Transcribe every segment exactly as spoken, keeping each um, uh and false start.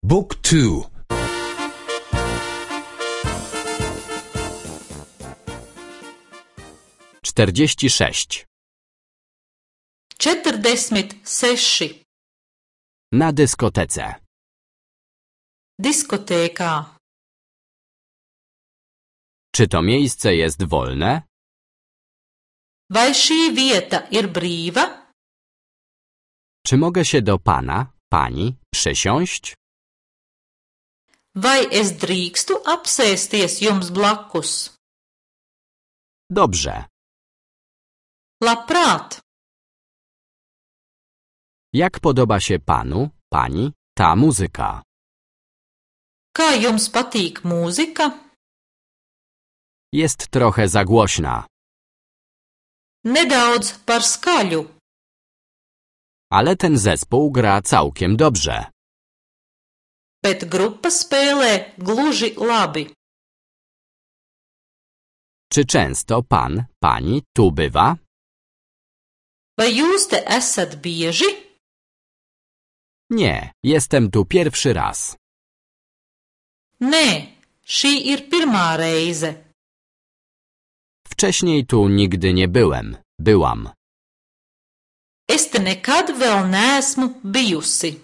Book two. czterdzieści sześć. Četrdesmit seši. Na dyskotece. Diskotēkā. Czy to miejsce jest wolne? Vai šī vieta ir brīva? Czy mogę się do pana, pani przysiąść? Vai es drīkstu apsēsties jums blakus? Dobrze. Labprāt. Jak podoba się panu, pani, ta muzyka? Kā jums patīk mūzika? Jest trochę za głośna. Nedaudz par skaļu. Ale ten zespół gra całkiem dobrze. Bet grupa spēlē gluži labi. Czy często pan, pani tu bywa? Vai jūs te esat bieži? Nie, jestem tu pierwszy raz. Nē, šī ir pirmā reize. Wcześniej tu nigdy nie byłem, byłam. Es te nekad vēl neesmu bijusi.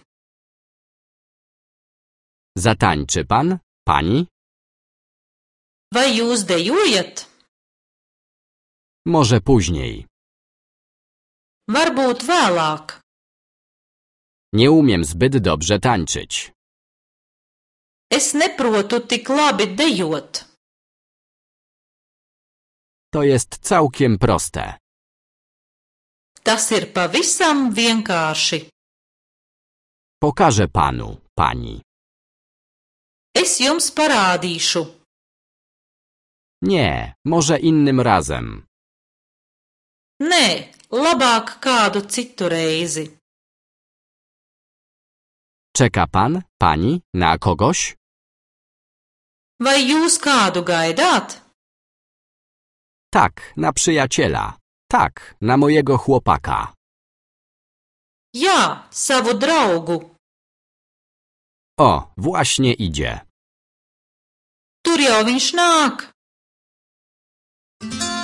Zatańczy pan, pani? Vai jūs dejojat? Może później. Varbūt vēlāk. Nie umiem zbyt dobrze tańczyć. Es neprotu tik labi dejot. To jest całkiem proste. Tas ir pavisam vienkārši. Pokażę panu, pani. Es jums parādīšu. Nie, może innym razem. Nē, labāk kādu citu reizi. Czeka pan, pani, na kogoś? Vai jūs kādu gaidāt? Tak, na przyjaciela. Tak, na mojego chłopaka. Jā, savu draugu. O, właśnie idzie. Tur jau viņš nāk.